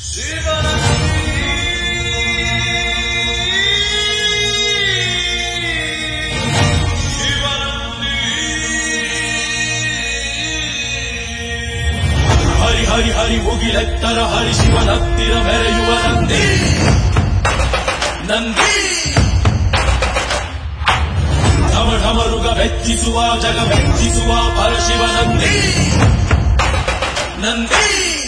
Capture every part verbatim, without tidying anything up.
ಹರಿ ಹರಿ ಹರಿ ಮುಗಿಲೆತ್ತರ ಹರಿ ಶಿವನತ್ತಿರ ಮೆರೆಯುವ ನಂದಿ ನಂದಿ ಢಮ ಢಮರುಗ ವೆಚ್ಚಿಸುವ ಜಗ ಮೆಚ್ಚಿಸುವ ಪರಶಿವ ನಂದಿ ನಂದಿ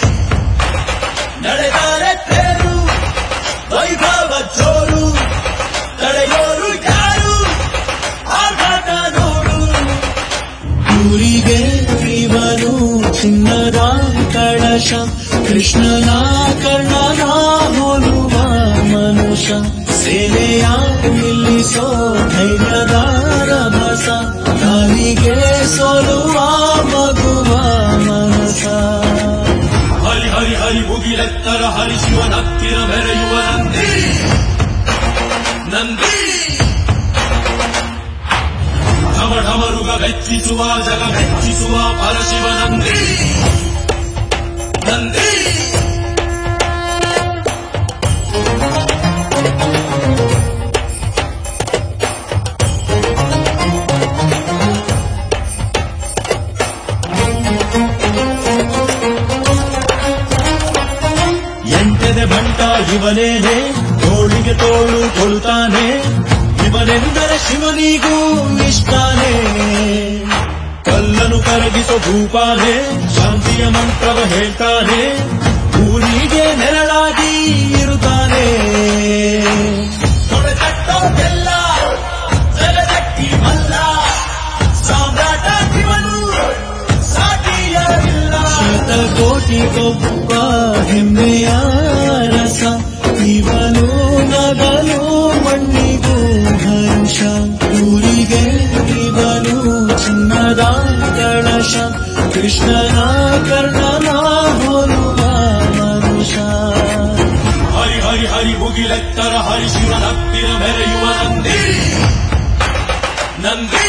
ನಡೆದರೆ ತೇರು ವೈಭವ ಜೋರು ತಡೆಯೋರು ಯಾರು ಆಘಾತ ನೋಡು ಊರಿಗೆ ಇವನು ಚಿನ್ನದ ಕಳಶ ಕೃಷ್ಣನ ಕರ್ಣನ ಹೋಲುವ ಮನುಷ್ಯ ಸೇನೆಯ ನಿಲ್ಲಿಸೋ ಧೈರ್ಯದ ರಭಸ ದಾರಿಗೆ ಸೋಲುವ ಮಗುವ ಮನಸ ಹರಿ ಹರಿ ಹರಿ ಮುಗಿಲೆತ್ತರ ಹರಿ ಶಿವನತ್ತಿರ ಮೆರೆಯುವ ನಂದಿ ನಂದಿ ಢಮ ಢಮರುಗ ವೆಚ್ಚಿಸುವ ಜಗ ಮೆಚ್ಚಿಸುವ ಪರಶಿವ ನಂದಿ ನಂದಿ ಎಂಟನೆ ಬಂಟ ಇವನೇನೆ ತೋಳಿಗೆ ತೋಳು ಕೊಡುತ್ತಾನೆ ಇವನೆಂದರೆ ಶಿವನಿಗೂ ಇಷ್ಟಾನೆ ಕಲ್ಲನು ಕರಗಿಸೋ ಭೂಪಾನೆ ಶಾಂತಿಯ ಮಂತ್ರವ ಹೇಳ್ತಾನೆ ಊರಿಗೆ ನೆರಳಾಗಿ ಇರುತ್ತಾನೆ ತೊಡೆತಟ್ಟೋದೆಲ್ಲ ಜಗದಕ್ಕಿ ಮಲ್ಲ ಸಾಮ್ರಾಟ ಇವನು ಸಾಟಿಯಾಗಿಲ್ಲ ಶತಕೋಟಿಗೊಬ್ಬ ಹೆಮ್ಮೆಯ ರಸ ಇವನು ನಗಲು ಮಣ್ಣಿಗೂ ಹರ್ಷ ಊರಿಗೆ ಇವನು ಚಿನ್ನದ ಕಳಶ ಕೃಷ್ಣನ ಕರ್ಣನ ಹೋಲುವ ಮನುಷ್ಯ ಹರಿ ಹರಿ ಹರಿ ಮುಗಿಲೆತ್ತರ ಹರಿ ಶಿವನತ್ತಿರ ಮೆರೆಯುವ ನಂದಿ ನಂದಿ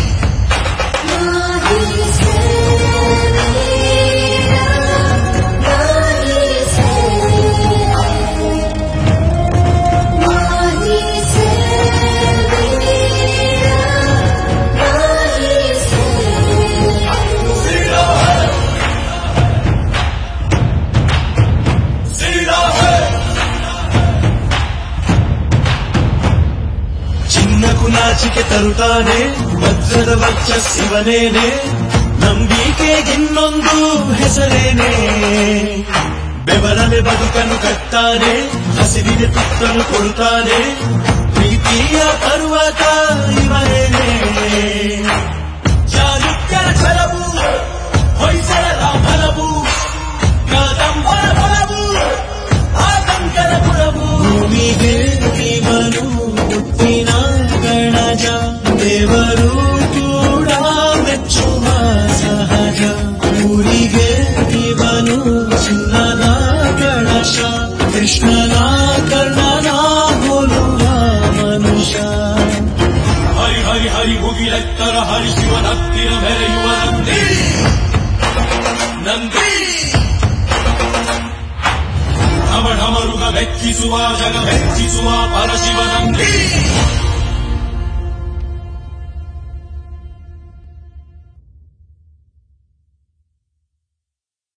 ಚಿನ್ನಕು ನಾಚಿಕೆ ತರುತ್ತಾನೆ ವಜ್ರದ ವರ್ಚಸ್ಸಿವನೇನೆ ನಂಬಿಕೆಗಿನ್ನೊಂದು ಹೆಸರೇನೆ ಬೆವರಲೆ ಬದುಕನ್ನು ಕಟ್ತಾನೆ ಹಸಿರಿಗೆ ತುತ್ತನ್ನು ಕೊಡುತ್ತಾನೆ ಪ್ರೀತಿಯ ಪರ್ವತ ಇವನೇನೆ ಚಾಲುಕ್ಯರ ಛಲವು ಹೊಯ್ಸಳರ ಬಲವು ಕಾದಂಬರ ಬಲವು ಆತಂಕದ ಗುಣವು ಭೂಮಿಗೆ ಇವನು ಹುಟ್ಟಿನ ಗಣಜ ದೇವರು ಕೂಡ ಮೆಚ್ಚುವ ಸಹಜ ಊರಿಗೆ ಇವನು ಚಿನ್ನದ ಕಳಶ ಕೃಷ್ಣನ ಕರ್ಣನ ಹೋಲುವ ಮನುಷ್ಯ ಹರಿ ಹರಿ ಹರಿ ಮುಗಿಲೆತ್ತರ ಹರಿ ಶಿವನತ್ತಿರ ಮೆರೆಯುವ ನಂದಿ ನಂದಿ ಢಮ ಢಮರುಗ ವೆಚ್ಚಿಸುವ ಜಗ ಮೆಚ್ಚಿಸುವ ಪರಶಿವ ನಂದಿ